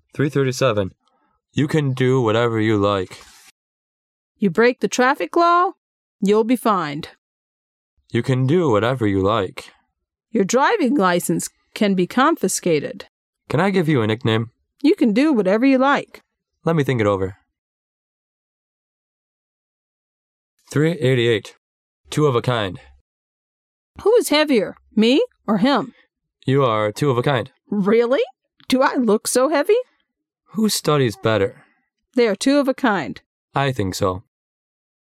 337. You can do whatever you like. You break the traffic law, you'll be fined. You can do whatever you like. Your driving license can be confiscated. Can I give you a nickname? You can do whatever you like. Let me think it over. 388. Two of a kind. Who is heavier, me or him? You are two of a kind. Really? Do I look so heavy? Who studies better? They are two of a kind. I think so.